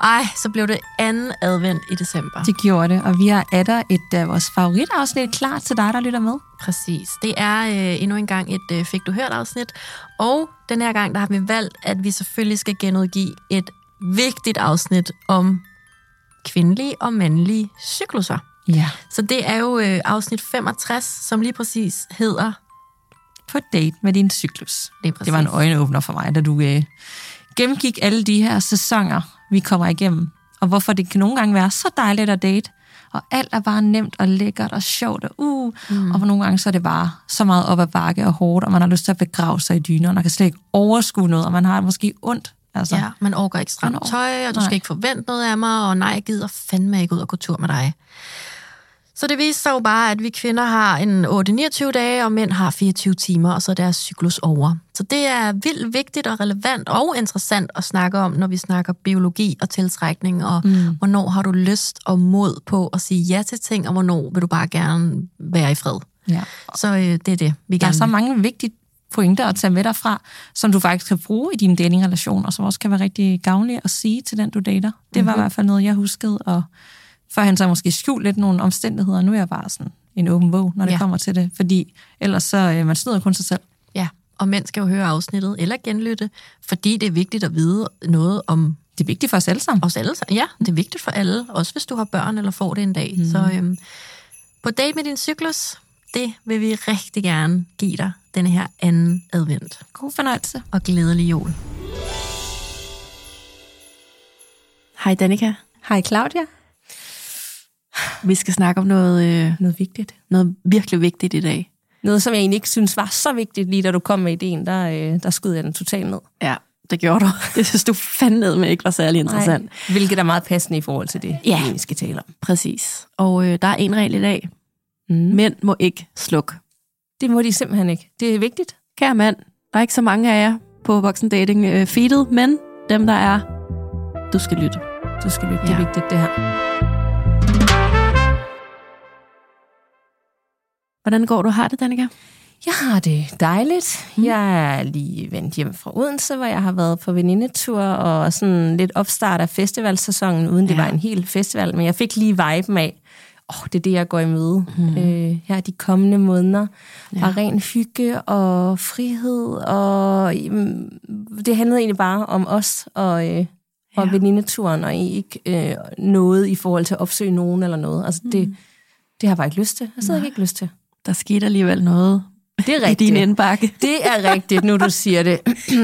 så blev det anden advent i december. Det gjorde det, og vi har atter et af vores favoritafsnit klar til dig, der lytter med. Præcis. Det er endnu en gang et Fik du hørt afsnit, og den her gang der har vi valgt, at vi selvfølgelig skal genudgive et vigtigt afsnit om kvindelige og mandlige cykluser. Ja. Så det er jo afsnit 65, som lige præcis hedder På date med din cyklus. Det var en øjenåbner for mig, da du gennemgik alle de her sæsoner, vi kommer igennem. Og hvorfor det kan nogle gange være så dejligt at date, og alt er bare nemt og lækkert og sjovt og og for nogle gange så er det bare så meget op ad bakke og hårdt, og man har lyst til at begrave sig i dyner, og man kan slet ikke overskue noget, og man har måske ondt. Altså. Ja, man orker ikke stramt tøj, og du skal ikke forvente noget af mig, og nej, jeg gider fandme ikke ud og gå tur med dig. Så det viser sig jo bare, at vi kvinder har en 8-29 dage, og mænd har 24 timer, og så er deres cyklus over. Så det er vildt vigtigt og relevant og interessant at snakke om, når vi snakker biologi og tiltrækning, og hvornår har du lyst og mod på at sige ja til ting, og hvornår vil du bare gerne være i fred. Ja. Så det er det, vi gerne. Der er så mange vigtige pointer at tage med derfra, som du faktisk kan bruge i din datingrelation, og som også kan være rigtig gavnlige at sige til den, du dater. Det var i hvert fald noget, jeg huskede, og førhen så måske skjult lidt nogle omstændigheder, nu er jeg bare sådan en åben bog, når det kommer til det, fordi ellers så man snyder kun sig selv. Ja, og mænd skal jo høre afsnittet, eller genlytte, fordi det er vigtigt at vide noget om... Det er vigtigt for os alle sammen. Os alle sammen, ja. Det er vigtigt for alle, også hvis du har børn eller får det en dag. Så på date med din cyklus, det vil vi rigtig gerne give dig denne her anden advent. God fornøjelse. Og glædelig jul. Hej Danika. Hej Claudia. Vi skal snakke om noget vigtigt. Noget virkelig vigtigt i dag. Noget, som jeg egentlig ikke synes var så vigtigt, lige da du kom med ideen, der skød jeg den totalt ned. Ja, det gjorde du. Det synes du fandme med ikke var særlig interessant. Nej, hvilket er meget passende i forhold til det, vi skal tale om. Præcis. Og der er en regel i dag. Mænd må ikke slukke. Det må de simpelthen ikke. Det er vigtigt. Kære mand, der er ikke så mange af jer på voksendating-feedet, men dem, der er, du skal lytte. Du skal lytte. Det er vigtigt, det her. Hvordan går du? Har det, Danika? Jeg har det dejligt. Jeg er lige vendt hjem fra Odense, hvor jeg har været på venindetur og sådan lidt opstart af festivalsæsonen, uden det var en hel festival, men jeg fik lige viben af, det er det, jeg går i møde her de kommende måneder. Bare ren hygge og frihed, og det handlede egentlig bare om os og venindeturen, og ikke noget i forhold til at opsøge nogen eller noget. Altså det har jeg bare ikke lyst til. Jeg sidder ikke lyst til. Der skete alligevel noget det er rigtigt. I din indbakke. Det er rigtigt, nu du siger det.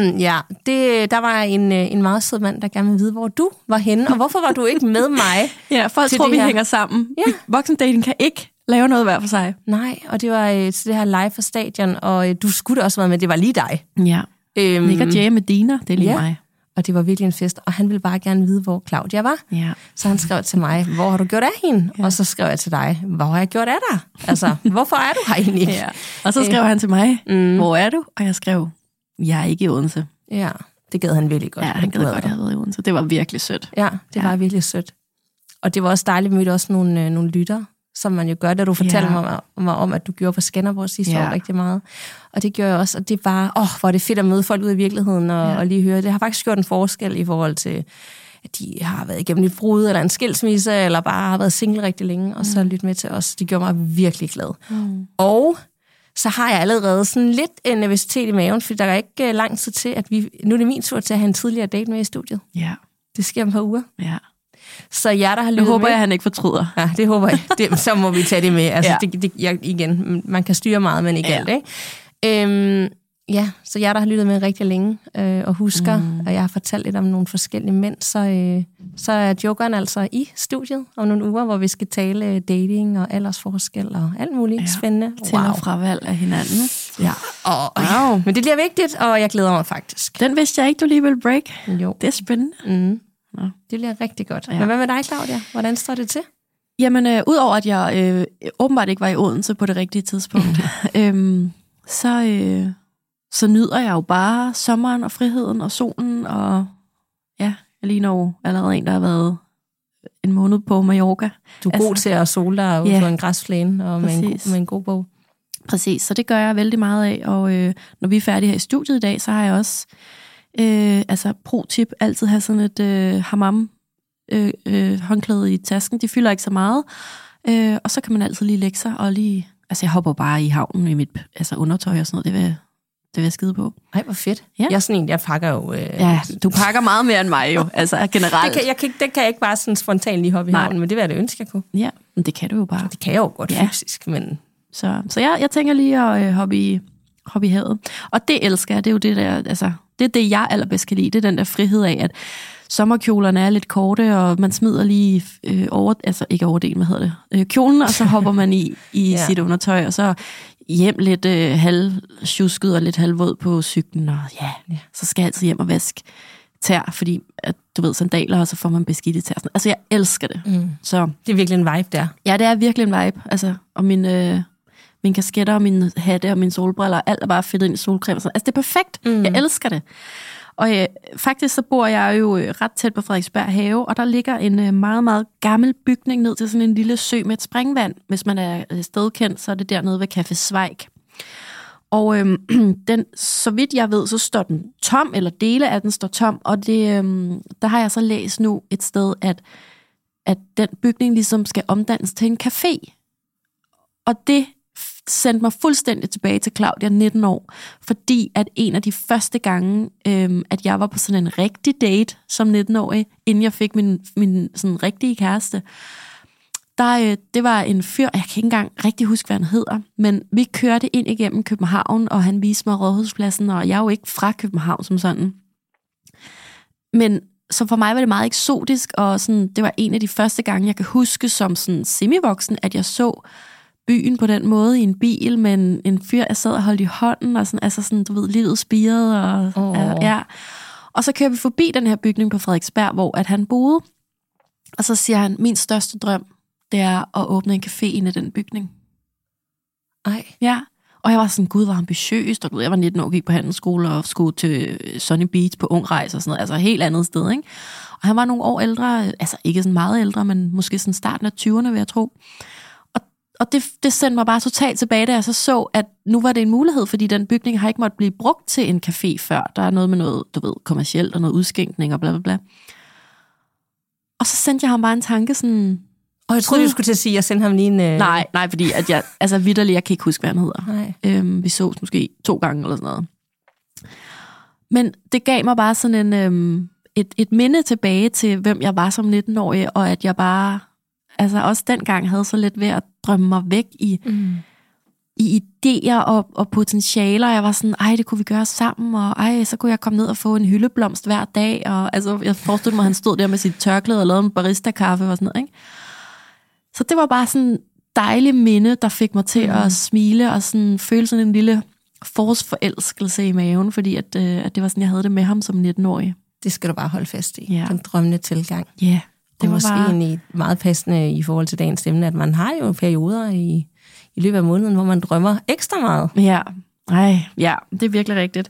Der var en meget sød mand, der gerne ville vide, hvor du var henne, og hvorfor var du ikke med mig? Ja, folk tror, vi hænger sammen. Ja. Voksendating kan ikke lave noget hver for sig. Nej, og det var til det her live for stadion, og du skulle da også være med, det var lige dig. Ja, Nick og Jay med Dina, det er lige mig. Og det var virkelig en fest, og han ville bare gerne vide, hvor Claudia var. Ja. Så han skrev til mig, hvor har du gjort af hende? Ja. Og så skrev jeg til dig, hvor har jeg gjort af dig? Altså, hvorfor er du her egentlig? Ja. Og så skrev han til mig, hvor er du? Og jeg skrev, jeg er ikke i Odense. Ja, det gad han virkelig godt. Ja, han gad godt, at jeg havde været i Odense. Det var virkelig sødt. Ja, det var virkelig sødt. Og det var også dejligt, at møde også nogle lytter, som man jo gør, da du fortalte mig om, at du gjorde på Skanderborg sidste år rigtig meget. Og det gjorde jeg også, og det var, hvor er det fedt at møde folk ud i virkeligheden og lige høre. Det har faktisk gjort en forskel i forhold til, at de har været igennem et brud eller en skilsmisse, eller bare har været single rigtig længe, og så lytte med til os. Det gjorde mig virkelig glad. Og så har jeg allerede sådan lidt en nervøsitet i maven, fordi der er ikke lang tid til, at nu er det min tur til at have en tidligere date med i studiet. Ja. Det sker om et par uger. Ja. Så jeg, der har lyttet med... Jeg håber, at han ikke fortryder. Ja, det håber jeg. Så må vi tage det med. Altså, igen, man kan styre meget, men ikke alt, ikke? Så jeg, der har lyttet med rigtig længe, og husker, at jeg har fortalt lidt om nogle forskellige mænd, så er jokeren altså i studiet om nogle uger, hvor vi skal tale dating og aldersforskel og alt muligt spændende. Til og fravalg af hinanden. Ja. Men det bliver vigtigt, og jeg glæder mig faktisk. Den vidste jeg ikke, du lige ville break. Jo. Det er spændende. Ja. Det bliver rigtig godt. Ja. Men hvad med dig, Claudia? Hvordan står det til? Jamen, udover at jeg åbenbart ikke var i Odense på det rigtige tidspunkt, så nyder jeg jo bare sommeren og friheden og solen, og jeg ligner jo allerede en, der har været en måned på Mallorca. Du er god til at sole dig ud på en græsplæne og med en god bog. Præcis, så det gør jeg vældig meget af, og når vi er færdige her i studiet i dag, så har jeg også pro-tip altid have sådan et hammam håndklæde i tasken. De fylder ikke så meget. Og så kan man altid lige lægge sig og lige... Altså, jeg hopper bare i havnen i mit undertøj og sådan noget. Det vil jeg skide på. Ej, hvor fedt. Ja. Jeg pakker jo... Ja, du pakker meget mere end mig jo, altså generelt. Det kan jeg ikke bare sådan spontant lige hoppe i havnen, men det vil jeg da ønske, jeg kunne. Ja, men det kan du jo bare. Det kan jeg jo godt fysisk, men... Så jeg tænker lige at hoppe i havet. Og det elsker jeg, det er jo det der... Altså, det er det, jeg allerbedst kan lide. Det er den der frihed af, at sommerkjolerne er lidt korte, og man smider lige ikke overdelen, hvad hedder det? Kjolen, og så hopper man i sit undertøj, og så hjem lidt halvsjusket og lidt halvvåd på cyklen, og så skal jeg altid hjem og vaske tær, fordi at, du ved, sandaler, og så får man beskidte tær. Altså, jeg elsker det. Så, det er virkelig en vibe der. Ja, det er virkelig en vibe. Altså, og mine kasketter, og mine hatte, og mine solbriller, alt er bare fedtet ind i solcreme. Altså, det er perfekt. Jeg elsker det. Og faktisk så bor jeg jo ret tæt på Frederiksberg Have, og der ligger en meget, meget gammel bygning ned til sådan en lille sø med et springvand. Hvis man er stedkendt, så er det dernede ved Café Zweig. Og den, så vidt jeg ved, så står den tom, eller dele af den står tom, og det, der har jeg så læst nu et sted, at den bygning ligesom skal omdannes til en café. Og det sendte mig fuldstændig tilbage til Claudia, 19 år, fordi at en af de første gange, at jeg var på sådan en rigtig date som 19-årig, inden jeg fik min sådan rigtige kæreste, det var en fyr, jeg kan ikke engang rigtig huske, hvad han hedder, men vi kørte ind igennem København, og han viste mig Rådhuspladsen, og jeg er jo ikke fra København som sådan. Men så for mig var det meget eksotisk, og sådan, det var en af de første gange, jeg kan huske som sådan semivoksen, at jeg så byen på den måde i en bil, med en fyr, jeg sad og holdt i hånden, og sådan, altså sådan, du ved, livet spirede, og ja. Og så kører vi forbi den her bygning på Frederiksberg, hvor at han boede, og så siger han, min største drøm, det er at åbne en café inde i den bygning. Ej. Ja, og jeg var sådan, gud, hvor ambitiøst, og jeg var 19 år, gik på handelsskole, og skulle til Sunny Beach på Ungrejse og sådan noget, altså et helt andet sted, ikke? Og han var nogle år ældre, altså ikke sådan meget ældre, men måske sådan starten af 20'erne, vil jeg tro. Og det sendte mig bare totalt tilbage, da jeg så, at nu var det en mulighed, fordi den bygning har ikke måttet blive brugt til en café før. Der er noget med noget, du ved, kommercielt og noget udskænkning og bla bla bla. Og så sendte jeg ham bare en tanke sådan... Og jeg troede, du skulle til at sige, at jeg sendte ham lige en... Nej, fordi at jeg vitterligt, jeg kan ikke huske, hvad han hedder. Vi sås måske 2 gange eller sådan noget. Men det gav mig bare sådan et minde tilbage til, hvem jeg var som 19-årig, og at jeg bare... Altså også dengang havde så lidt ved at drømme mig væk i idéer og potentialer. Jeg var sådan, det kunne vi gøre sammen, og så kunne jeg komme ned og få en hyldeblomst hver dag. Og altså, jeg forestillede mig, at han stod der med sit tørklæde og lavede en barista-kaffe og sådan noget, ikke? Så det var bare sådan en dejlig minde, der fik mig til at smile og sådan føle sådan en lille forårsforelskelse i maven, fordi at det var sådan, jeg havde det med ham som 19-årig. Det skal du bare holde fast i. Ja. Den drømmende tilgang. Ja. Yeah. Det var måske egentlig meget passende i forhold til dagens emne, at man har jo perioder i løbet af måneden, hvor man drømmer ekstra meget. Ja, det er virkelig rigtigt.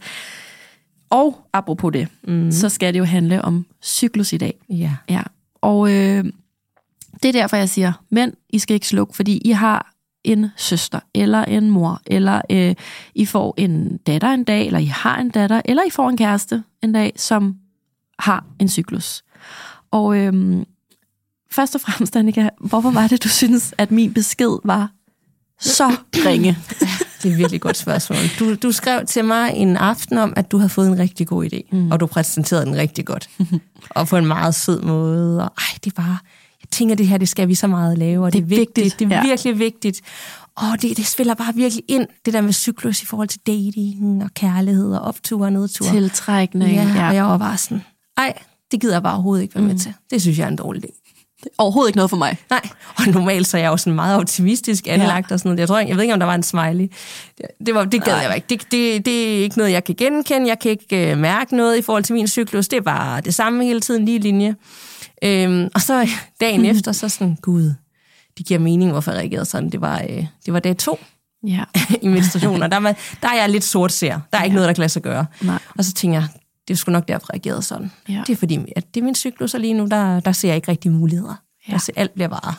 Og apropos det, så skal det jo handle om cyklus i dag. Ja. Og det er derfor, jeg siger, mænd, I skal ikke slukke, fordi I har en søster, eller en mor, eller I får en datter en dag, eller I har en datter, eller I får en kæreste en dag, som har en cyklus. Og først og fremmest, Annika, hvorfor var det, du synes, at min besked var så ringe? Det er et virkelig godt spørgsmål. Du skrev til mig en aften om, at du havde fået en rigtig god idé, og du præsenterede den rigtig godt. Og på en meget sød måde. Og det var... Jeg tænker, det her, det skal vi så meget lave, og det er vigtigt. Det er virkelig vigtigt. Og det spiller bare virkelig ind, det der med cyklus i forhold til dating og kærlighed og optur og nedtur. Tiltrækning. Ja, og jeg var bare sådan, det gider jeg bare overhovedet ikke være med til. Det synes jeg er en dårlig idé. Overhovedet ikke noget for mig. Nej, og normalt så er jeg jo sådan meget optimistisk anlagt og sådan noget. Jeg ved ikke, om der var en smiley. Det gad jeg ikke. Det er ikke noget, jeg kan genkende. Jeg kan ikke mærke noget i forhold til min cyklus. Det er bare det samme hele tiden, lige linje. Og så dagen efter, så sådan, gud, det giver mening, hvorfor jeg reagerede sådan. Det var dag 2 i menstruationen, og der er jeg lidt sortseer. Der er ikke noget, der kan lade sig gøre. Nej. Og så tænker jeg, det er sgu nok derfor, jeg reagerede sådan. Ja. Det er fordi, at det er min cyklus, og lige nu, der ser jeg ikke rigtig muligheder. Ja. Alt bliver bare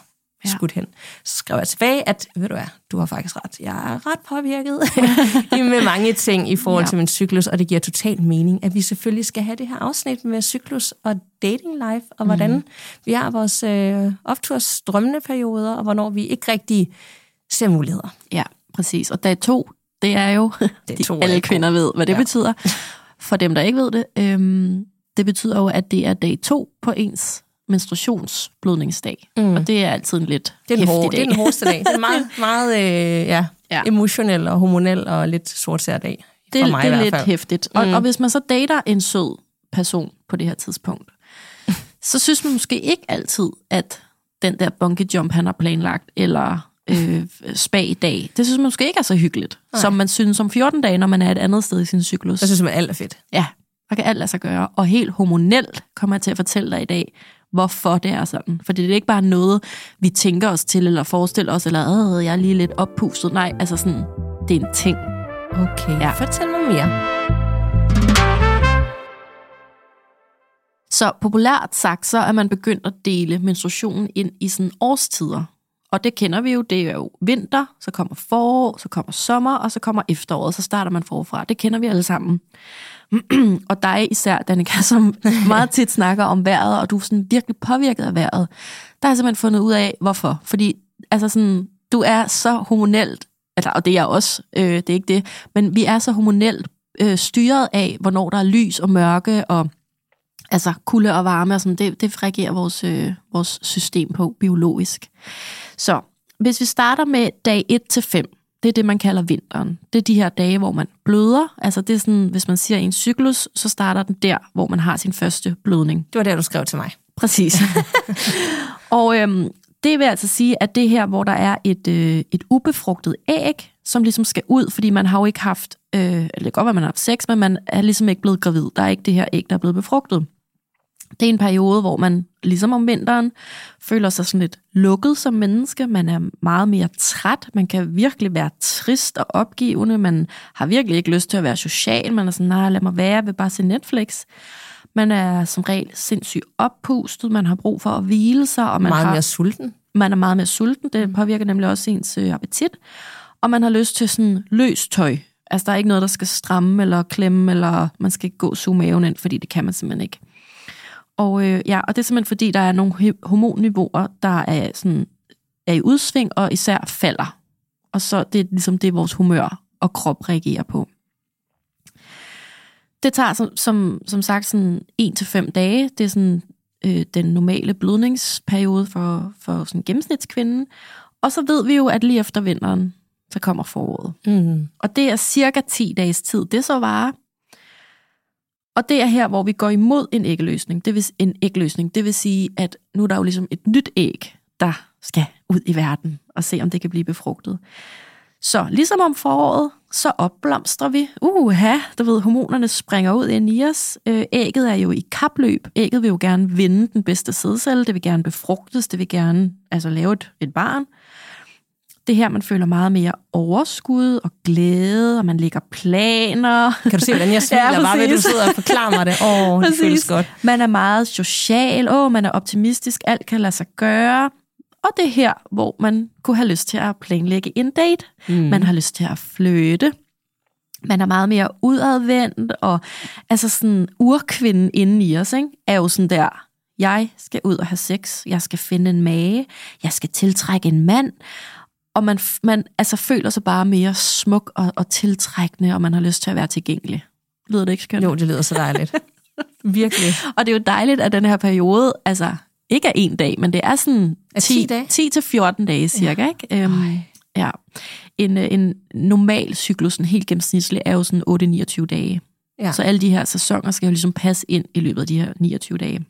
skudt hen. Så skrev jeg tilbage, at ved du hvad, du har faktisk ret. Jeg er ret påvirket med mange ting i forhold til min cyklus, og det giver totalt mening, at vi selvfølgelig skal have det her afsnit med cyklus og dating life, og hvordan vi har vores opturs drømmende perioder, og hvornår vi ikke rigtig ser muligheder. Ja, præcis. Og dag 2, det er jo, alle kvinder ved, hvad det betyder. For dem, der ikke ved det, det betyder jo, at det er dag 2 på ens menstruationsblødningsdag. Og det er altid en lidt hæftig dag. Det er den hårdeste dag. Det er meget, meget emotionel og hormonel og lidt sortsær dag. Det er lidt hæftigt. Og hvis man så dater en sød person på det her tidspunkt, så synes man måske ikke altid, at den der bungee jump, han har planlagt, eller spa-dag, det synes man måske ikke er så hyggeligt, som man synes om 14 dage, når man er et andet sted i sin cyklus. Det synes man alt er fedt. Ja, der kan alt lade sig gøre. Og helt hormonelt kommer jeg til at fortælle dig i dag, hvorfor det er sådan. For det er ikke bare noget, vi tænker os til, eller forestiller os, eller jeg er lige lidt oppustet. Nej, altså sådan, det er en ting. Okay, fortæl mig mere. Så populært sagt, så er man begyndt at dele menstruationen ind i sådan årstider. Og det kender vi jo, det er jo vinter, så kommer forår, så kommer sommer, og så kommer efteråret, så starter man forfra. Det kender vi alle sammen. Og dig især, Danika, som meget tit snakker om vejret, og du er sådan virkelig påvirket af vejret, der har jeg simpelthen fundet ud af, hvorfor. Fordi altså sådan, du er så hormonelt, altså, og det er jeg også, det er ikke det, men vi er så hormonelt styret af, hvornår der er lys og mørke, og altså kulde og varme, og sådan, det reagerer vores system på biologisk. Så hvis vi starter med dag 1-5, det er det, man kalder vinteren. Det er de her dage, hvor man bløder. Altså det er sådan, hvis man siger en cyklus, så starter den der, hvor man har sin første blødning. Det var der, du skrev til mig. Præcis. Og det vil altså sige, at det her, hvor der er et ubefrugtet æg, som ligesom skal ud, fordi man har jo ikke haft, eller det kan godt være, at man har haft sex, men man er ligesom ikke blevet gravid. Der er ikke det her æg, der er blevet befrugtet. Det er en periode, hvor man, ligesom om vinteren, føler sig sådan lidt lukket som menneske. Man er meget mere træt. Man kan virkelig være trist og opgivende. Man har virkelig ikke lyst til at være social. Man er sådan, nej, lad mig være, jeg vil bare se Netflix. Man er som regel sindssygt oppustet. Man har brug for at hvile sig. Og man mere sulten. Man er meget mere sulten. Det påvirker nemlig også ens appetit. Og man har lyst til sådan løst tøj. Altså, der er ikke noget, der skal stramme eller klemme, eller man skal ikke gå suge maven ind, fordi det kan man simpelthen ikke. Og og det er simpelthen fordi, der er nogle hormonniveauer, der er i udsving, og især falder. Og så det er ligesom det, vores humør og krop reagerer på. Det tager som sagt sådan 1-5 dage. Det er sådan den normale blødningsperiode for sådan en gennemsnitskvinde. Og så ved vi jo, at lige efter vinteren, så kommer foråret. Og det er cirka 10 dages tid, det så varer. Og det er her, hvor vi går imod en ægløsning. Det vil sige, at nu er der jo ligesom et nyt æg, der skal ud i verden og se, om det kan blive befrugtet. Så ligesom om foråret, så opblomstrer vi. Du ved, hormonerne springer ud ind i os. Ægget er jo i kapløb. Ægget vil jo gerne vinde den bedste sædcelle. Det vil gerne befrugtes. Det vil gerne lave et barn. Det her, man føler meget mere overskud og glæde, og man lægger planer. Kan du se, hvordan jeg smiler, bare ved, at du sidder og forklarer mig det? Det føles godt. Man er meget social, man er optimistisk, alt kan lade sig gøre. Og det er her, hvor man kunne have lyst til at planlægge en date. Man har lyst til at flirte. Man er meget mere udadvendt, og altså sådan urkvinden inden i os, ikke, er jo sådan der, jeg skal ud og have sex, jeg skal finde en mage, jeg skal tiltrække en mand, og man altså føler sig bare mere smuk og tiltrækkende, og man har lyst til at være tilgængelig. Lyder det ikke skønt? Jo, det lyder så dejligt. Virkelig. Og det er jo dejligt, at den her periode, altså ikke er 1 dag, men det er sådan 10-14 dage cirka, ikke? Ja. En normal cyklus, en helt gennemsnitlig, er jo sådan 8-29 dage. Ja. Så alle de her sæsoner skal jo ligesom passe ind i løbet af de her 29 dage.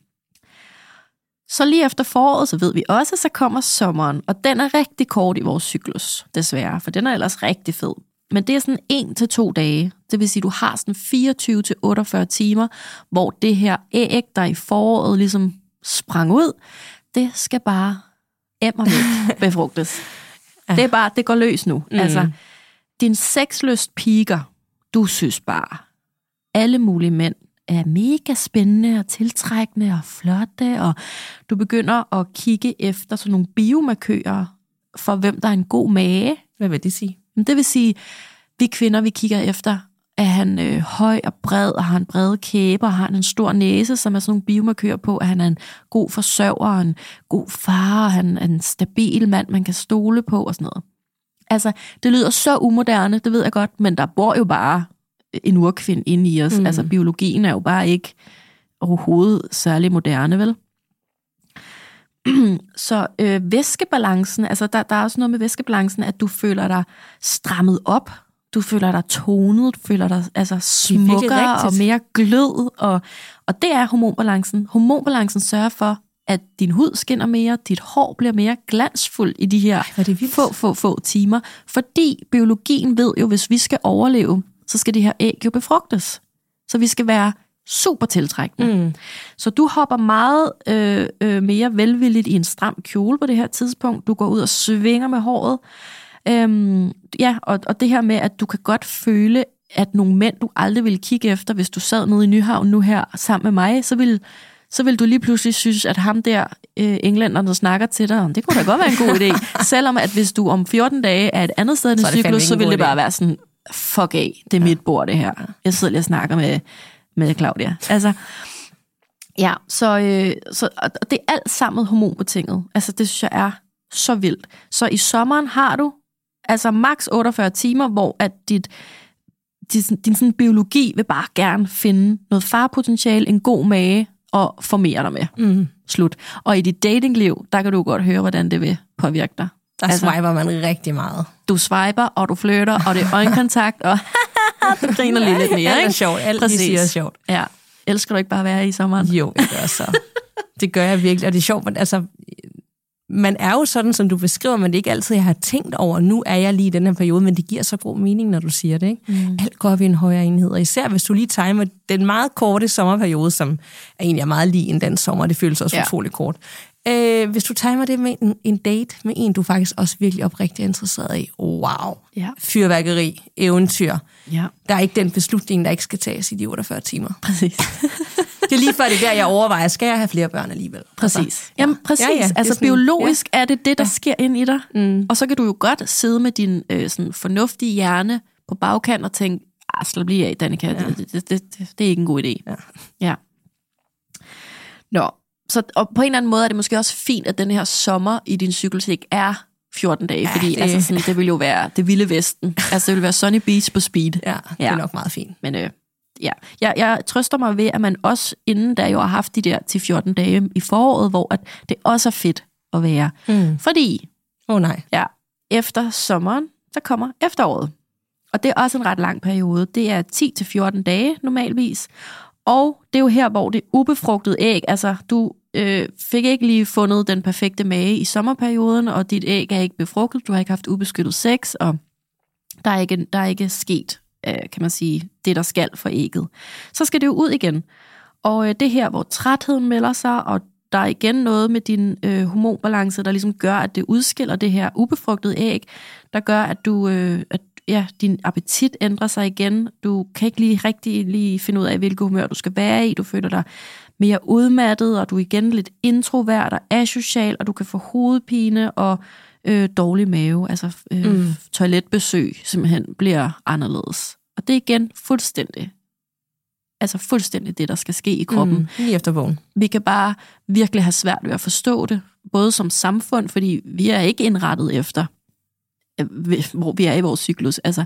Så lige efter foråret, så ved vi også, så kommer sommeren, og den er rigtig kort i vores cyklus, desværre, for den er ellers rigtig fed. Men det er sådan 1-2 dage, det vil sige, du har sådan 24-48 timer, hvor det her æg, der i foråret ligesom sprang ud, det skal bare befrugtes. Det går løs nu. Altså, din sexlyst piker, du synes bare, alle mulige mænd er mega spændende og tiltrækkende og flotte, og du begynder at kigge efter sådan nogle biomarkører for, hvem der er en god mage. Hvad vil det sige? Det vil sige, vi kvinder, vi kigger efter, er han høj og bred, og har en bred kæbe, og har en stor næse, som er sådan nogle biomarkører på, at han er en god forsørger, en god far, og han er en stabil mand, man kan stole på, og sådan noget. Altså, det lyder så umoderne, det ved jeg godt, men der bor jo bare en urkvind inde i os. Altså, biologien er jo bare ikke overhovedet særlig moderne, vel? Så væskebalancen, altså der er også noget med væskebalancen, at du føler dig strammet op, du føler dig tonet, du føler dig altså smukkere og mere glød, og det er hormonbalancen. Hormonbalancen sørger for, at din hud skinner mere, dit hår bliver mere glansfuldt i de her få timer, fordi biologien ved jo, hvis vi skal overleve, så skal de her æg jo befrugtes. Så vi skal være super tiltrækkende. Så du hopper meget mere velvilligt i en stram kjole på det her tidspunkt. Du går ud og svinger med håret. Og det her med, at du kan godt føle, at nogle mænd, du aldrig ville kigge efter, hvis du sad nede i Nyhavn nu her sammen med mig, så vil du lige pludselig synes, at ham der englænderen, der snakker til dig, det kunne da godt være en god idé. Selvom at hvis du om 14 dage er et andet sted i din cyklus, så vil det bare være sådan, fuck af, det er mit bord det her. Jeg sidder lige og snakker med Claudia. Altså, ja, så det er alt sammen hormonbetinget. Altså, det synes jeg er så vildt. Så i sommeren har du altså maks 48 timer, hvor at din sådan biologi vil bare gerne finde noget farpotentiale, en god mage, og formere dig med. Slut. Og i dit datingliv, der kan du godt høre, hvordan det vil påvirke dig. Der swiper man rigtig meget. Du swiper, og du flytter, og det er øjenkontakt, og du griner lige lidt mere, ikke? Alt er sjovt. Alt de siger er sjovt. Ja. Elsker du ikke bare at være i sommeren? Jo, jeg gør så. Det gør jeg virkelig, og det er sjovt, men altså, man er jo sådan, som du beskriver, men det er ikke altid, jeg har tænkt over, nu er jeg lige i den her periode, men det giver så god mening, når du siger det, ikke? Alt går op i en højere enhed, og især hvis du lige timer den meget korte sommerperiode, som er egentlig meget lige en dansk sommer, det føles også utrolig kort. Hvis du timer det med en date med en, du faktisk også virkelig oprigtigt interesseret i, wow, fyrværkeri, eventyr. Ja. Der er ikke den beslutning, der ikke skal tages i de 48 timer. Præcis. Det er lige før det der, jeg overvejer, skal jeg have flere børn alligevel? Præcis. Altså, jamen præcis. Ja, altså sådan, biologisk er det, der sker ind i dig. Og så kan du jo godt sidde med din sådan fornuftige hjerne på bagkant og tænke, slap lige af, Danika, det er ikke en god idé. Ja. Nå, så og på en eller anden måde er det måske også fint, at den her sommer i din cyklus ikke er 14 dage, fordi altså sådan, det vil jo være det vilde vesten. Altså det vil være sunny beach på speed. Ja, det er nok meget fint. Men jeg trøster mig ved, at man også inden da jo har haft de der til 14 dage i foråret, hvor at det også er fedt at være. Fordi efter sommeren, så kommer efteråret. Og det er også en ret lang periode. Det er 10-14 dage normalvis. Og det er jo her, hvor det ubefrugtede æg, altså du fik ikke lige fundet den perfekte mage i sommerperioden, og dit æg er ikke befrugtet, du har ikke haft ubeskyttet sex, og der er ikke sket, kan man sige, det der skal for ægget. Så skal det jo ud igen. Og det her, hvor trætheden melder sig, og der er igen noget med din hormonbalance, der ligesom gør, at det udskiller det her ubefrugtede æg, der gør, at du... din appetit ændrer sig igen. Du kan ikke lige finde ud af, hvilket humør du skal være i. Du føler dig mere udmattet, og du er igen lidt introvert og asocial, og du kan få hovedpine og dårlig mave. Altså toiletbesøg simpelthen bliver anderledes. Og det er igen fuldstændig det, der skal ske i kroppen. Lige efter bogen. Vi kan bare virkelig have svært ved at forstå det, både som samfund, fordi vi er ikke indrettet efter hvor vi er i vores cyklus. Altså,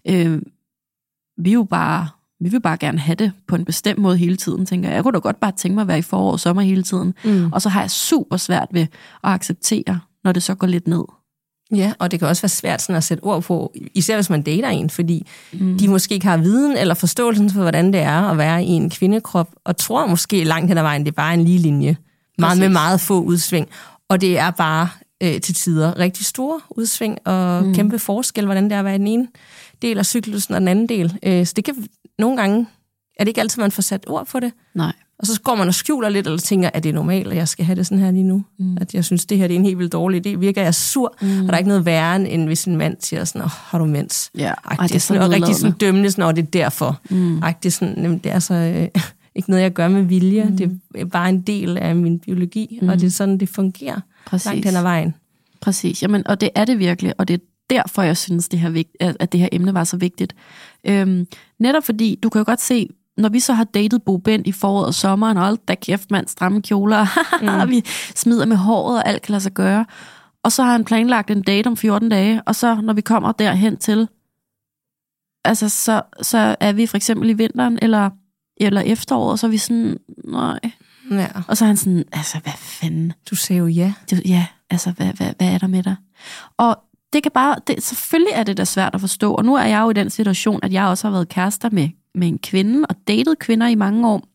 vi vil bare gerne have det på en bestemt måde hele tiden, tænker jeg. Jeg kunne da godt bare tænke mig at være i forår og sommer hele tiden. Og så har jeg super svært ved at acceptere, når det så går lidt ned. Ja, og det kan også være svært sådan at sætte ord på, især hvis man dater en, fordi de måske ikke har viden eller forståelsen for, hvordan det er at være i en kvindekrop, og tror måske langt hen ad vejen, det er bare en lige linje. Med meget få udsving. Og det er bare til tider rigtig store udsving og kæmpe forskel, hvordan det er at være i den ene del af cyklusen og den anden del. Så det kan nogle gange, er det ikke altid, man får sat ord på det. Nej. Og så går man og skjuler lidt, eller tænker, at det er normalt, at jeg skal have det sådan her lige nu. At jeg synes, det her det er en helt vildt dårlig idé. Virker jeg sur, og der er ikke noget værre, end hvis en mand siger sådan, har du mens? Ja. Det er sådan, og rigtig sådan dømmende, sådan, og det er derfor. Det er sådan, det er så... ikke noget, jeg gør med vilje. Det er bare en del af min biologi, og det er sådan, det fungerer. Præcis. Langt hen ad vejen. Præcis, jamen, og det er det virkelig, og det er derfor, jeg synes, at det her emne var så vigtigt. Netop fordi, du kan jo godt se, når vi så har datet Bo Bent i foråret og sommeren, og alt da kæft, mand, stramme kjoler, vi smider med håret, og alt kan lade sig gøre, og så har han planlagt en date om 14 dage, og så, når vi kommer derhen til, altså, så er vi for eksempel i vinteren, eller efteråret, og så er vi sådan, nej. Ja. Og så er han sådan, altså, hvad fanden? Du sagde jo ja. Ja, altså, hvad er der med dig? Og det kan bare, selvfølgelig er det da svært at forstå, og nu er jeg jo i den situation, at jeg også har været kærester med en kvinde, og datet kvinder i mange år.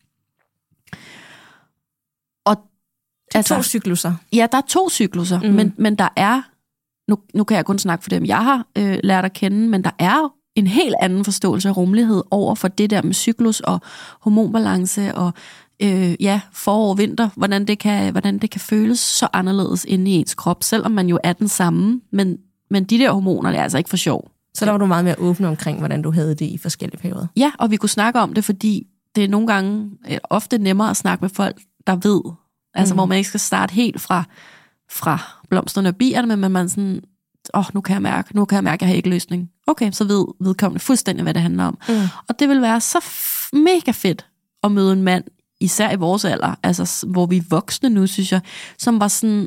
Og det er 2 cykluser. Ja, der er 2 cykluser, men der er, nu kan jeg kun snakke for dem, jeg har lært at kende, men der er jo en helt anden forståelse af rummelighed over for det der med cyklus og hormonbalance og forår og vinter, hvordan det kan føles så anderledes inde i ens krop, selvom man jo er den samme, men de der hormoner, det er altså ikke for sjov. Så der var du meget mere åben omkring, hvordan du havde det i forskellige perioder. Ja, og vi kunne snakke om det, fordi det er nogle gange ofte nemmere at snakke med folk, der ved, altså hvor man ikke skal starte helt fra blomsterne og bierne, men man sådan, nu kan jeg mærke, jeg har ikke løsning. Okay, så ved vedkommende fuldstændig, hvad det handler om. Og det vil være så mega fedt at møde en mand, især i vores alder, altså hvor vi er voksne nu, synes jeg, som var sådan,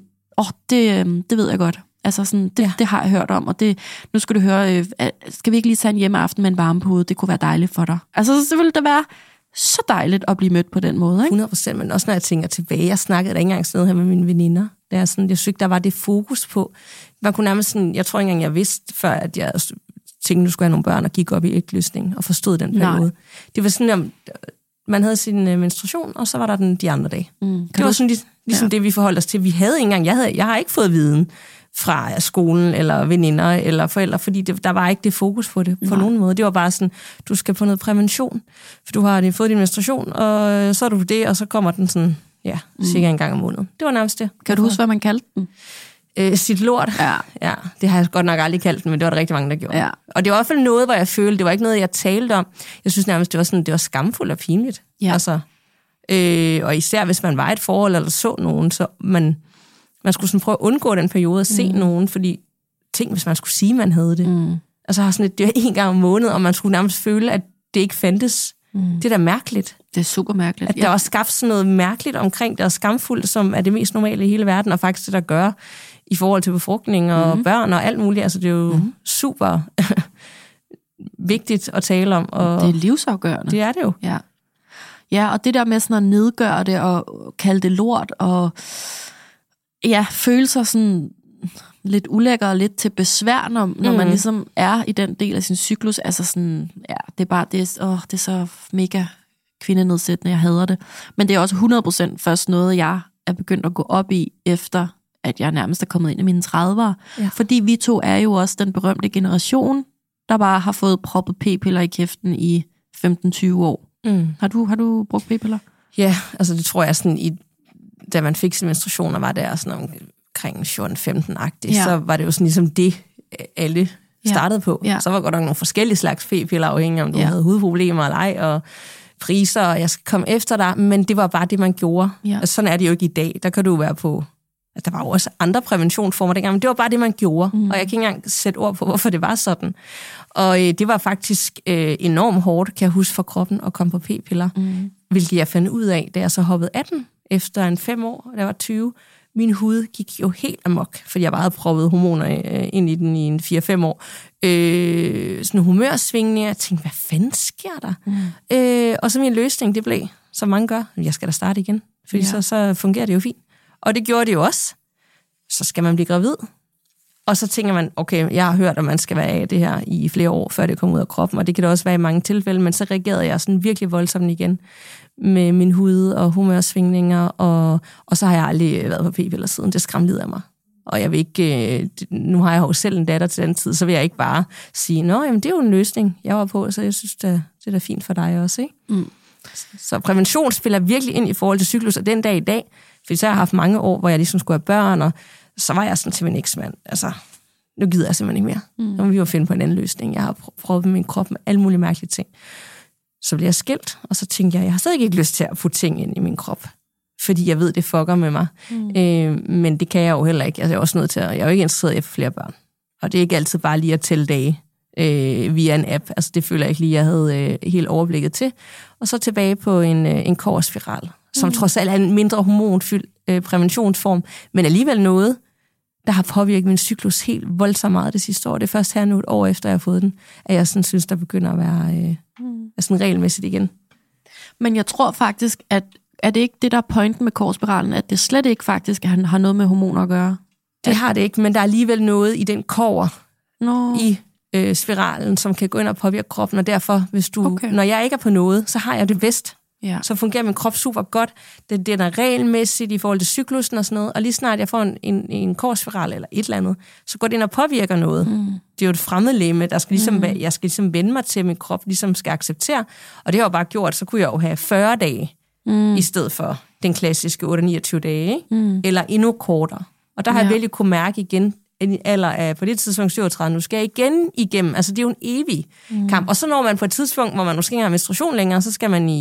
det ved jeg godt. Altså sådan, det har jeg hørt om, og nu skal du høre, skal vi ikke lige tage en hjemmeaften med en varmepude? Det kunne være dejligt for dig. Altså, så ville det være så dejligt at blive mødt på den måde, ikke? 100%, men også når jeg tænker tilbage, jeg snakkede da ikke engang sådan noget her med mine veninder. Det er sådan, jeg synes, der var det fokus på. Man kunne nærmest sådan, jeg tror ikke engang, jeg vidste, før at jeg tænkte, nu skulle jeg have nogle børn, og gik op i ægløsning, og forstod den periode. Nej. Det var sådan, at man havde sin menstruation, og så var der de andre dage. Det var sådan ligesom det, vi forholdt os til. Vi havde ikke engang, jeg har ikke fået viden fra skolen, eller veninder, eller forældre, fordi der var ikke det fokus på det, på nogen måde. Det var bare sådan, du skal på noget prævention, for du har fået din menstruation, og så er du det, og så kommer den sådan, cirka en gang om måneden. Det var nærmest det. Kan du huske, hvad man kaldte den? Sit lort. Ja, det har jeg godt nok aldrig kaldt den, men det var der rigtig mange, der gjorde. Ja. Og det var i hvert fald noget, hvor jeg følte, det var ikke noget, jeg talte om. Jeg synes nærmest, det var skamfuldt og pinligt. Ja. Altså, og især hvis man var i et forhold, eller så nogen, så man skulle sådan prøve at undgå den periode at se nogen, fordi hvis man skulle sige, man havde det. Altså har sådan det var 1 gang om måneden, og man skulle nærmest føle, at det ikke fandtes. Det er da mærkeligt. Det er super mærkeligt. At der også skabt sådan noget mærkeligt omkring det, og skamfuldt, som er det mest normale i hele verden, og faktisk det, der gør i forhold til befrugtning og børn og alt muligt. Altså det er jo super vigtigt at tale om. Og det er livsafgørende. Det er det jo. Ja, og det der med sådan at nedgøre det og kalde det lort, og føle sig sådan lidt ulækker og lidt til besvær, når man ligesom er i den del af sin cyklus. Altså sådan, det er bare, det er så mega kvindenedsættende, jeg hader det. Men det er også 100% først noget, jeg er begyndt at gå op i, efter at jeg nærmest er kommet ind i mine 30'ere. Ja. Fordi vi 2 er jo også den berømte generation, der bare har fået proppet p-piller i kæften i 15-20 år. Har du brugt p-piller? Ja, altså det tror jeg sådan, da man fik sin menstruationer, var der sådan omkring 14-15-agtigt, så var det jo sådan ligesom det, alle startede på. Ja. Så var godt nok nogle forskellige slags p-piller, afhængig om du havde hudproblemer eller ej, og priser, og jeg skal komme efter dig, men det var bare det, man gjorde. Ja. Altså, sådan er det jo ikke i dag. Der kan du være på. Altså, der var jo også andre præventionsformer dengang, men det var bare det, man gjorde. Og jeg kan ikke engang sætte ord på, hvorfor det var sådan. Og det var faktisk enormt hårdt, kan jeg huske, for kroppen at komme på p-piller. Hvilket jeg fandt ud af, da jeg så hoppede 18 efter en 5 år, da jeg var 20. Min hud gik jo helt amok, fordi jeg bare havde proppet hormoner ind i den i en 4-5 år. Sådan en humørsvingning, jeg tænkte, hvad fanden sker der? Og så min løsning, det blev, som mange gør, jeg skal da starte igen, fordi så fungerer det jo fint. Og det gjorde det jo også. Så skal man blive gravid. Og så tænker man, okay, jeg har hørt, at man skal være af det her i flere år, før det kommer ud af kroppen, og det kan det også være i mange tilfælde, men så reagerede jeg sådan virkelig voldsomt igen med min hud og humørsvingninger, og så har jeg aldrig været på p-piller siden. Det skræmte af mig. Og jeg vil ikke, nu har jeg jo selv en datter til den tid, så vil jeg ikke bare sige, jamen det er jo en løsning, jeg var på, så jeg synes, det er da fint for dig også, ikke? Så prævention spiller virkelig ind i forhold til cyklus, og den dag i dag, fordi så har jeg haft mange år, hvor jeg ligesom skulle have børn, og så var jeg sådan til min eksmand, altså, nu gider jeg simpelthen ikke mere. Nu må vi jo finde på en anden løsning. Jeg har prøvet med min krop med alle mulige mærkelige ting. så blev jeg skilt, og så tænkte jeg har stadig ikke lyst til at få ting ind i min krop, fordi jeg ved, det fucker med mig. Men det kan jeg jo heller ikke. Altså, jeg er også nødt til jeg er jo ikke interesseret i at få flere børn. Og det er ikke altid bare lige at tælle dage via en app. Altså, det føler jeg ikke lige, jeg havde helt overblikket til. Og så tilbage på en kobberspiral, som trods alt er en mindre hormonfyldt præventionsform, men alligevel noget, der har påvirket min cyklus helt voldsomt meget det sidste år. Det er først her nu et år efter, jeg har fået den, at jeg sådan synes, der begynder at være sådan regelmæssigt igen. Men jeg tror faktisk, at er det ikke det, der er pointen med kobberspiralen, at det slet ikke faktisk har noget med hormoner at gøre? Det har det ikke, men der er alligevel noget i den kobber i spiralen, som kan gå ind og påvirke kroppen, og derfor, når jeg ikke er på noget, så har jeg det bedst. Ja. Så fungerer min krop super godt. Den er regelmæssigt i forhold til cyklusen og sådan noget, og lige snart jeg får en kobberspiral eller et eller andet, så går det ind og påvirker noget. Det er jo et fremmedlegeme, der skal jeg skal ligesom vende mig til, at min krop ligesom skal acceptere, og det har jo bare gjort, så kunne jeg jo have 40 dage, i stedet for den klassiske 28 dage, ikke? Eller endnu kortere. Og der har jeg virkelig kunne mærke igen, en alder af på det tidspunkt 37, nu skal jeg igen igennem. Altså, det er jo en evig kamp. Og så når man på et tidspunkt, hvor man måske ikke har menstruation længere, så skal man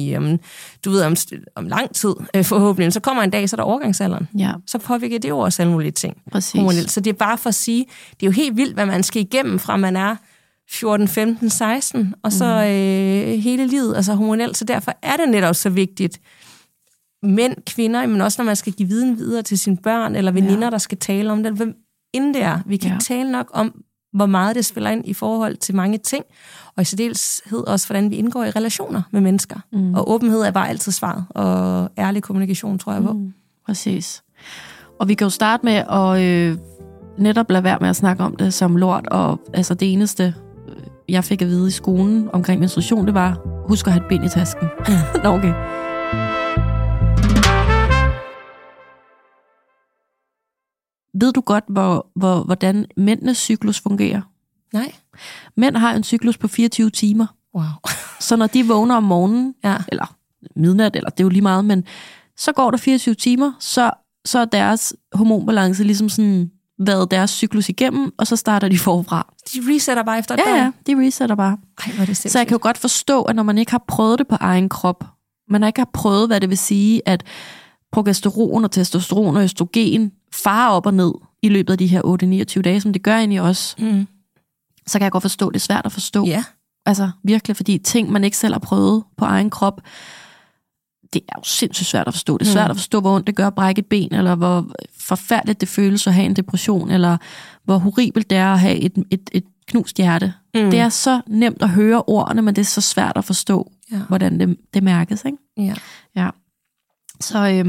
om lang tid forhåbentlig. Så kommer en dag, så er der overgangsalderen. Ja. Så påvirker det jo også alle mulige ting. Præcis. Så det er bare for at sige, det er jo helt vildt, hvad man skal igennem, fra man er 14, 15, 16, og så hele livet, altså hormonelt. Så derfor er det netop så vigtigt, mænd, kvinder, men også når man skal give viden videre til sine børn, eller veninder, der skal tale om det, inden det er. Vi kan ikke tale nok om, hvor meget det spiller ind i forhold til mange ting, og i særdeleshed også, hvordan vi indgår i relationer med mennesker. Og åbenhed er bare altid svaret, og ærlig kommunikation, tror jeg på. Præcis. Og vi kan jo starte med at netop lade være med at snakke om det som lort, og altså det eneste, jeg fik at vide i skolen omkring menstruation, det var, husk at have et bind i tasken. Nå, okay. Ved du godt, hvordan mændenes cyklus fungerer? Nej. Mænd har en cyklus på 24 timer. Wow. Så når de vågner om morgenen, eller midnat, eller det er jo lige meget, men så går der 24 timer, så er deres hormonbalance ligesom sådan været deres cyklus igennem, og så starter de forfra. De resetter bare efter et dag? Ja, de resetter bare. Ej, hvor er det sindssygt. Så jeg kan jo godt forstå, at når man ikke har prøvet det på egen krop, man ikke har prøvet, hvad det vil sige, at progesteron og testosteron og østrogen farer op og ned i løbet af de her 8-29 dage, som det gør egentlig også, så kan jeg godt forstå, det er svært at forstå. Ja. Altså virkelig, fordi ting, man ikke selv har prøvet på egen krop, det er jo sindssygt svært at forstå. Det er svært at forstå, hvor ondt det gør at brække et ben, eller hvor forfærdeligt det føles at have en depression, eller hvor horribelt det er at have et knust hjerte. Det er så nemt at høre ordene, men det er så svært at forstå, hvordan det mærkes, ikke? Ja. Så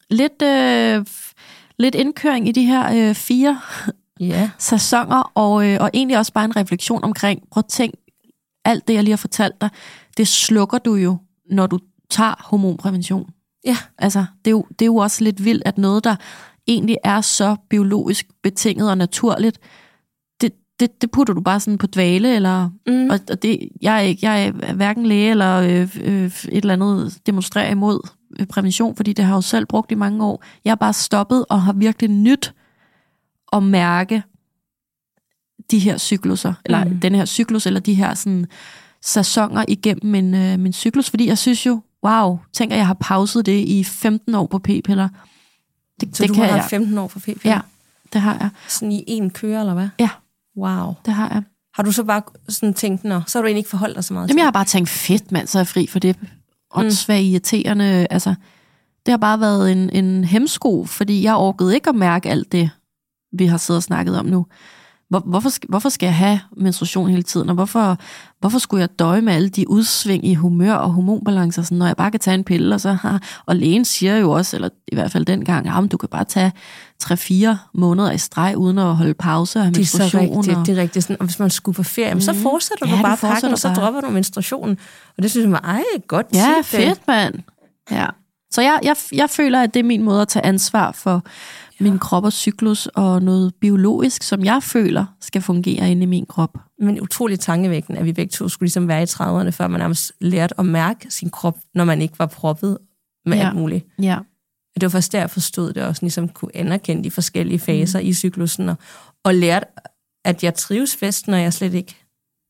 lidt indkøring i de her 4 sæsoner, og egentlig også bare en refleksion omkring, prøv at tænk, alt det, jeg lige har fortalt dig, det slukker du jo, når du tager hormonprævention. Ja. Altså, det er jo også lidt vildt, at noget, der egentlig er så biologisk betinget og naturligt, det putter du bare sådan på dvale, eller, og det, jeg er hverken læge eller et eller andet demonstrerer imod prævention, fordi det har jeg jo selv brugt i mange år. Jeg har bare stoppet og har virkelig nyt at mærke de her cykluser, eller den her cyklus, eller de her sådan sæsoner igennem min cyklus, fordi jeg synes jo, wow, tænker jeg har pauset det i 15 år på p-piller. Så du har haft 15 år på p-piller? Ja, det har jeg. Sådan i en køre, eller hvad? Ja. Wow. Det har jeg. Har du så bare sådan tænkt, så har du egentlig ikke forholdt dig så meget til? Jamen, jeg har bare tænkt, fedt mand, så er jeg fri for det. Åndssvagt irriterende, altså, det har bare været en hemsko, fordi jeg orkede ikke at mærke alt det, vi har siddet og snakket om nu. Hvorfor skal jeg have menstruation hele tiden, og hvorfor skulle jeg døje med alle de udsving i humør og hormonbalancer, sådan, når jeg bare kan tage en pille, og lægen siger jo også, eller i hvert fald dengang, at du kan bare tage 3-4 måneder i streg, uden at holde pause og have menstruation. Det er rigtigt. Sådan, og hvis man skulle på ferie, så fortsætter du bare pakken, og så dropper du menstruationen. Og det synes jeg godt tit. Ja, fedt mand. Ja. Så jeg føler, at det er min måde at tage ansvar for min krop og cyklus, og noget biologisk, som jeg føler skal fungere inde i min krop. Men utroligt tankevækkende, at vi begge to skulle ligesom være i 30'erne, før man nærmest lærte at mærke sin krop, når man ikke var proppet med alt muligt. Ja. Det var først der, jeg forstod det, og ligesom kunne anerkende de forskellige faser i cyklusen, og lærte, at jeg trives bedst, når jeg slet ikke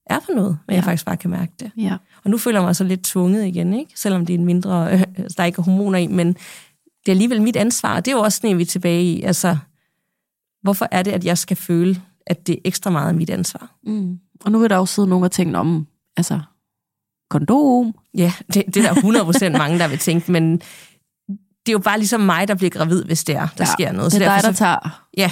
er for noget, men jeg faktisk bare kan mærke det. Ja. Og nu føler jeg mig så lidt tvunget igen, ikke? Selvom det er en mindre, der ikke er hormoner i, men det er alligevel mit ansvar, og det er jo også sådan, vi er tilbage i. Altså, hvorfor er det, at jeg skal føle, at det er ekstra meget mit ansvar? Mm. Og nu vil der jo sidde nogen og tænke om, altså, kondom. Ja, det er der 100% mange, der vil tænke, men det er jo bare ligesom mig, der bliver gravid, hvis det er, der sker noget. Det er så dig, der tager. Ja,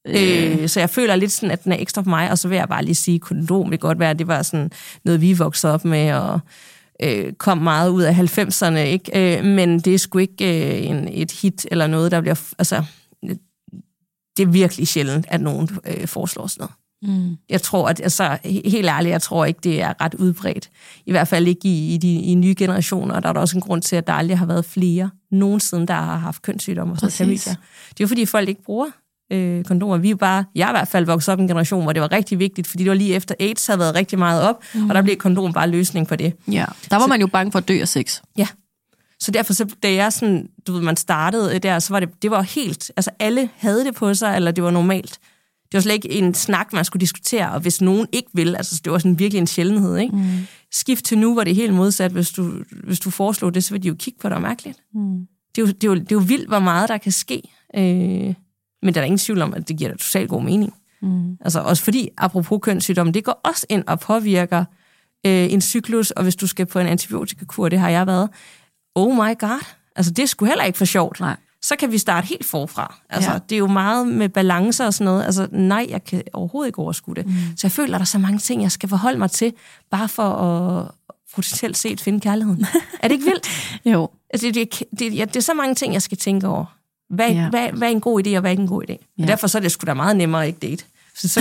så jeg føler lidt sådan, at den er ekstra for mig, og så vil jeg bare lige sige, kondom, det kan godt være, at det var sådan noget, vi voksede op med, og kom meget ud af 90'erne, ikke? Men det er sgu ikke et hit eller noget, der bliver... Altså, det er virkelig sjældent, at nogen foreslår sådan noget. Mm. Jeg tror, at altså, helt ærligt, jeg tror ikke, det er ret udbredt. I hvert fald ikke i nye generationer. Der er der også en grund til, at der aldrig har været flere nogensinde, der har haft kønssygdomme og sådan familier. Det er jo fordi, folk ikke bruger kondomer. Jeg er i hvert fald vokset op i en generation, hvor det var rigtig vigtigt, fordi det var lige efter AIDS havde været rigtig meget op, og der blev kondom bare løsning på det. Ja, der var man jo bange for at dø af sex. Ja. Så derfor, så, da jeg sådan, man startede der, så var det var helt, altså alle havde det på sig, eller det var normalt. Det var slet ikke en snak, man skulle diskutere, og hvis nogen ikke vil, altså det var sådan virkelig en sjældenhed, ikke? Mm. Skift til nu, hvor det er helt modsat. Hvis du foreslår det, så vil de jo kigge på dig mærkeligt. Mm. Det er jo vildt, hvor meget der kan ske. Men der er ingen tvivl om, at det giver dig totalt god mening. Mm. Altså også fordi, apropos kønssygdomme, det går også ind og påvirker en cyklus, og hvis du skal på en antibiotikakur, det har jeg været. Oh my god. Altså det er sgu heller ikke for sjovt. Nej. Så kan vi starte helt forfra. Altså, det er jo meget med balancer og sådan noget. Altså, nej, jeg kan overhovedet ikke overskue det. Mm. Så jeg føler, at der er så mange ting, jeg skal forholde mig til, bare for at potentielt set finde kærligheden. Er det ikke vildt? Jo. Altså, det er så mange ting, jeg skal tænke over. Hvad er en god idé, og hvad er ikke en god idé? Ja. Og derfor så er det sgu da meget nemmere at ikke date. Så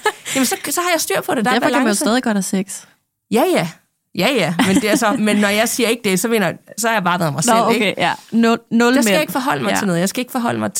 har jeg styr på det. Der derfor kan man jo stadig godt have sex. Ja. Men, det er så, men når jeg siger ikke det, så har jeg bare været mig selv. Okay, ikke? Ja. Der skal jeg ikke forholde mig til noget. Jeg skal ikke forholde mig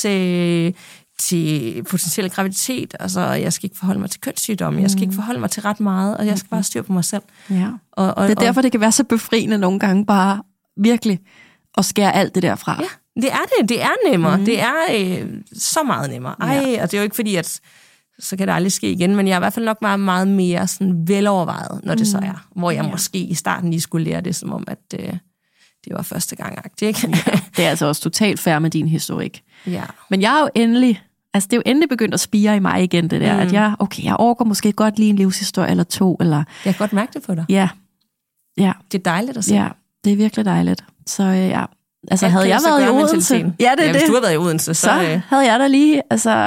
til potentiel graviditet. Altså, jeg skal ikke forholde mig til kønssygdomme. Jeg skal ikke forholde mig til ret meget, og jeg skal bare styre på mig selv. Ja. Og det er derfor, det kan være så befriende nogle gange bare virkelig at skære alt det der fra. Ja, det er det. Det er nemmere. Det er så meget nemmere. Og det er jo ikke fordi, at så kan det aldrig ske igen, men jeg er i hvert fald nok meget, meget mere sådan velovervejet, når det så er. Hvor jeg måske i starten lige skulle lære det, som om, at det var første gang-agtigt, ikke? Ja, det er altså også totalt fair med din historik. Ja. Men jeg er jo endelig, altså det er jo endelig begyndt at spire i mig igen, det der, at jeg orker måske godt lige en livshistorie eller to, eller... Jeg kan godt mærke det på dig. Ja. Det er dejligt at se. Ja, det er virkelig dejligt. Så ja, altså havde jeg været i Odense... Ja, hvis du havde været i Odense, så havde jeg da lige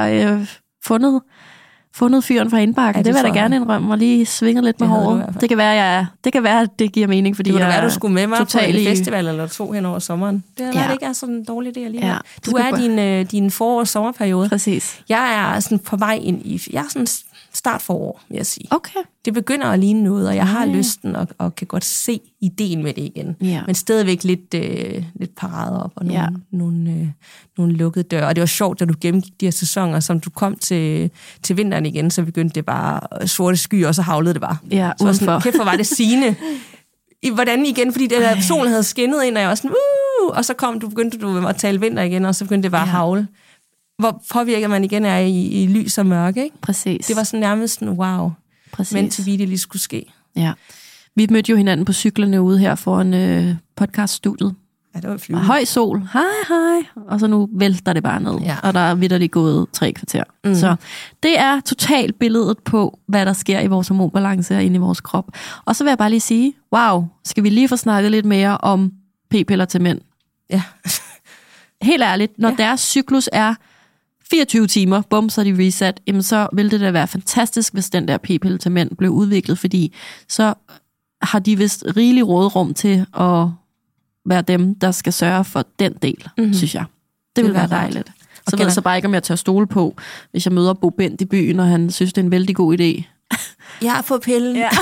fundet fyren fra indbakken. Det vil jeg da gerne indrømme, og lige svinget lidt med håret. Det kan være, at det giver mening, fordi det være, du skulle med mig på en festival eller to hen over sommeren. Det er ikke sådan en dårlig idé alligevel. Ja, du er din forår-sommerperiode. Præcis. Jeg er sådan på vej ind i... Jeg er sådan start forår, vil jeg sige. Okay. Det begynder at ligne noget, og jeg har lysten og kan godt se ideen med det igen. Ja. Men stadigvæk lidt parade op og nogle lukkede døre. Og det var sjovt, da du gennemgik de her sæsoner, som du kom til vinteren igen, så begyndte det bare sorte skyer, og så havlede det bare. Ja, så sådan, kæft, hvor var det sigende. Hvordan igen? Fordi det der solen havde skinnet ind, og jeg var sådan, og så begyndte du at tale vinter igen, og så begyndte det bare at havle. Hvor påvirker man igen er i lys og mørke, ikke? Præcis. Det var sådan nærmest sådan, wow. Præcis. Men til det lige skulle ske. Ja. Vi mødte jo hinanden på cyklerne ude her foran podcaststudiet. Ja, det var flyvende. Høj sol. Hej. Og så nu vælter det bare ned. Ja. Og der er vitterligt gået 3 kvarter. Mm. Så det er totalt billedet på, hvad der sker i vores hormonbalance og inde i vores krop. Og så vil jeg bare lige sige, wow, skal vi lige få snakket lidt mere om p-piller til mænd? Ja. Helt ærligt, når deres cyklus er 24 timer, bum, så er de reset, jamen så ville det da være fantastisk, hvis den der p-pille til mænd blev udviklet, fordi så har de vist rigelig råderum til at være dem, der skal sørge for den del, synes jeg. Det vil være dejligt. Så ved jeg så bare ikke, om jeg tør stole på, hvis jeg møder Bo Bent i byen, og han synes, det er en vældig god idé. Jeg har fået pillen. Ja.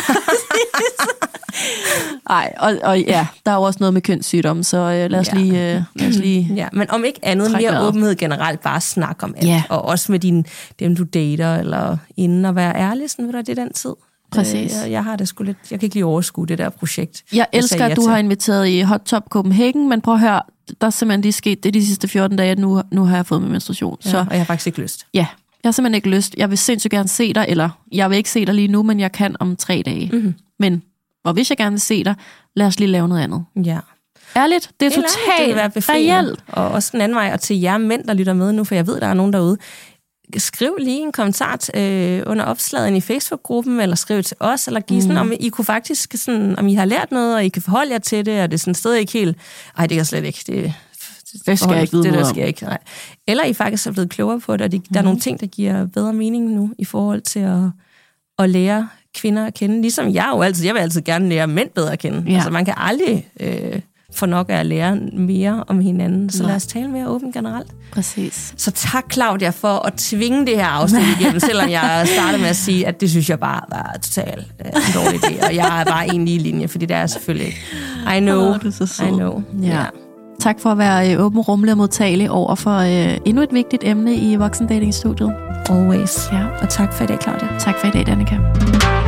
Ej, og ja, der er jo også noget med kønssygdom, så lad os lige ja, men om ikke andet, mere åbenhed generelt, bare snak om alt. Og også med dem, du dater, eller inden at være ærlig, sådan, det er den tid. Præcis. Jeg har det sgu lidt, jeg kan ikke lige overskue det der projekt. Jeg elsker, at du har inviteret i Hot Top Copenhagen, men prøv at høre, der er simpelthen lige sket det de sidste 14 dage, at nu har jeg fået min menstruation. Ja, så, og jeg har faktisk ikke lyst. Ja, Jeg har simpelthen ikke lyst. Jeg vil sindssygt gerne se dig, eller jeg vil ikke se dig lige nu, men jeg kan om 3 dage. Mm-hmm. Men, og hvis jeg gerne vil se dig, lad os lige lave noget andet. Ja. Ærligt, det er totalt reelt. Og også den anden vej, og til jer mænd, der lytter med nu, for jeg ved, der er nogen derude. Skriv lige en kommentar under opslaget i Facebook-gruppen, eller skriv til os, eller giv sådan, om I kunne faktisk, sådan, om I har lært noget, og I kan forholde jer til det, og det er sådan stadig ikke helt, ej, det kan jeg slet ikke, det skal jeg ikke vide det noget skal jeg ikke, nej. Eller I faktisk er blevet klogere på det, og der er nogle ting, der giver bedre mening nu, i forhold til at lære kvinder at kende, ligesom jeg vil altid gerne lære mænd bedre at kende. Ja. Altså, man kan aldrig få nok af at lære mere om hinanden, så lad os tale mere åbent generelt. Præcis. Så tak, Claudia, for at tvinge det her afsnit igennem, selvom jeg startede med at sige, at det synes jeg bare var totalt en dårlig idé, og jeg er bare en lige linje, fordi det er selvfølgelig ikke. I know. Du er så sød. I know. Ja. Tak for at være åben, rummelig og modtagelig over for endnu et vigtigt emne i Voksendating-studiet. Always. Ja. Og tak for i dag, Claudia. Tak for i dag, Danika.